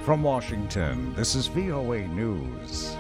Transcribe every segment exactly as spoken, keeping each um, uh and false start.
From Washington, this is V O A News.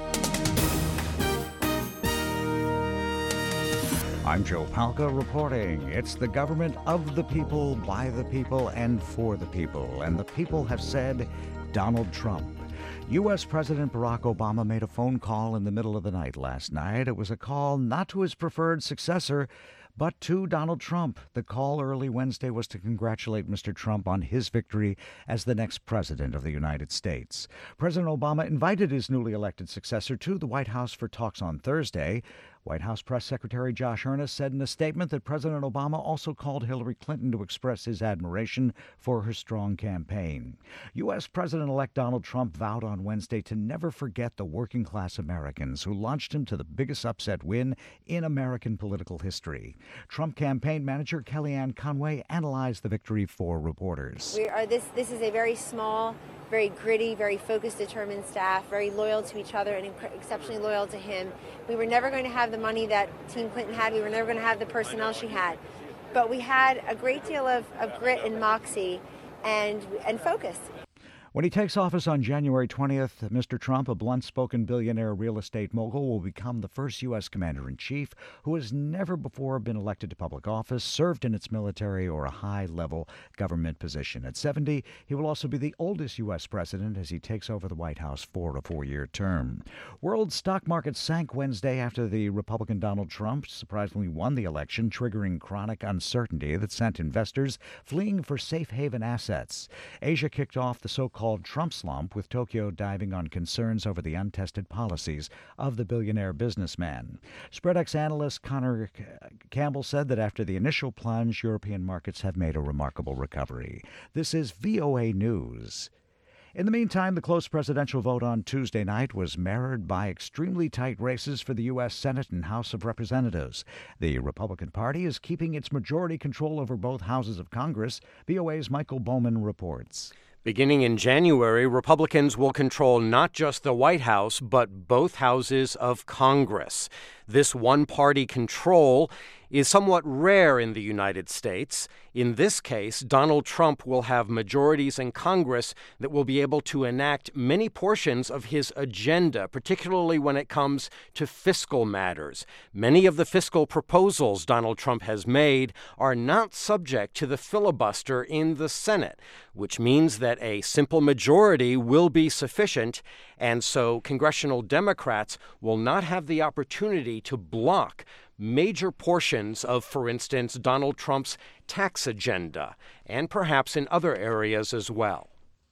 I'm Joe Palca reporting. It's the government of the people, by the people, and for the people. And the people have said Donald Trump. U S. President Barack Obama made a phone call in the middle of the night last night. It was a call not to his preferred successor, but to Donald Trump. The call early Wednesday was to congratulate Mister Trump on his victory as the next president of the United States. President Obama invited his newly elected successor to the White House for talks on Thursday. White House Press Secretary Josh Earnest said in a statement that President Obama also called Hillary Clinton to express his admiration for her strong campaign. U S. President-elect Donald Trump vowed on Wednesday to never forget the working-class Americans who launched him to the biggest upset win in American political history. Trump campaign manager Kellyanne Conway analyzed the victory for reporters. We are this. This is a very small, very gritty, very focused, determined staff, very loyal to each other and inc- exceptionally loyal to him. We were never going to have the money that Team Clinton had. We were never going to have the personnel she had. But we had a great deal of, of grit and moxie and and focus. When he takes office on January twentieth, Mister Trump, a blunt-spoken billionaire real estate mogul, will become the first U S commander-in-chief who has never before been elected to public office, served in its military, or a high-level government position. At seventy, he will also be the oldest U S president as he takes over the White House for a four-year term. World stock markets sank Wednesday after the Republican Donald Trump surprisingly won the election, triggering chronic uncertainty that sent investors fleeing for safe haven assets. Asia kicked off the so-called Trump slump, with Tokyo diving on concerns over the untested policies of the billionaire businessman. Spreadex analyst Connor Campbell said that after the initial plunge, European markets have made a remarkable recovery. This is V O A News. In the meantime, the close presidential vote on Tuesday night was marred by extremely tight races for the U S. Senate and House of Representatives. The Republican Party is keeping its majority control over both houses of Congress. V O A's Michael Bowman reports. Beginning in January, Republicans will control not just the White House, but both houses of Congress. This one-party control is somewhat rare in the United States. In this case, Donald Trump will have majorities in Congress that will be able to enact many portions of his agenda, particularly when it comes to fiscal matters. Many of the fiscal proposals Donald Trump has made are not subject to the filibuster in the Senate, which means that a simple majority will be sufficient, and so congressional Democrats will not have the opportunity to block major portions of, for instance, Donald Trump's tax agenda, and perhaps in other areas as well.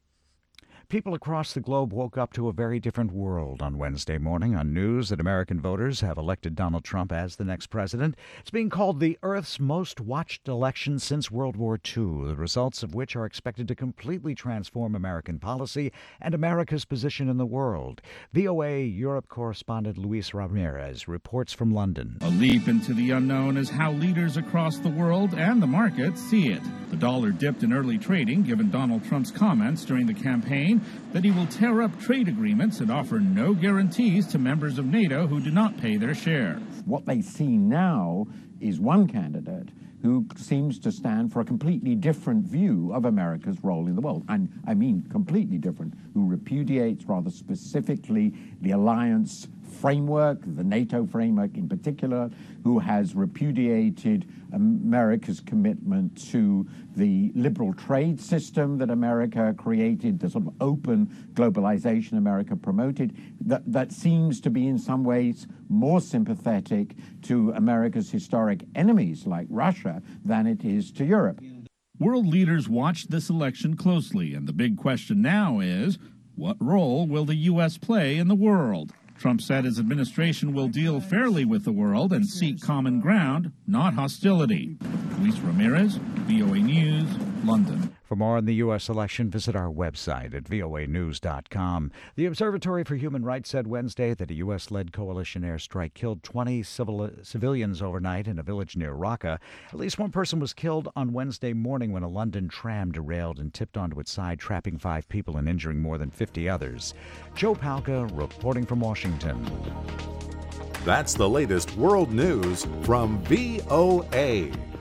People across the globe woke up to a very different world on Wednesday morning on news that American voters have elected Donald Trump as the next president. It's being called the Earth's most watched election since World War Two, the results of which are expected to completely transform American policy and America's position in the world. V O A Europe correspondent Luis Ramirez reports from London. A leap into the unknown is how leaders across the world and the markets see it. The dollar dipped in early trading given Donald Trump's comments during the campaign that he will tear up trade agreements and offer no guarantees to members of NATO who do not pay their share. What they see now is one candidate who seems to stand for a completely different view of America's role in the world. And I mean completely different, who repudiates rather specifically the alliance framework, the NATO framework in particular, who has repudiated America's commitment to the liberal trade system that America created, the sort of open globalization America promoted, that, that seems to be in some ways more sympathetic to America's historic enemies like Russia than it is to Europe. World leaders watched this election closely, and the big question now is, what role will the U S play in the world? Trump said his administration will deal fairly with the world and seek common ground, not hostility. Luis Ramirez, V O A News, London. For more on the U S election, visit our website at V O A news dot com. The Observatory for Human Rights said Wednesday that a U S-led coalition airstrike killed twenty civil, civilians overnight in a village near Raqqa. At least one person was killed on Wednesday morning when a London tram derailed and tipped onto its side, trapping five people and injuring more than fifty others. Joe Palca reporting from Washington. That's the latest world news from V O A.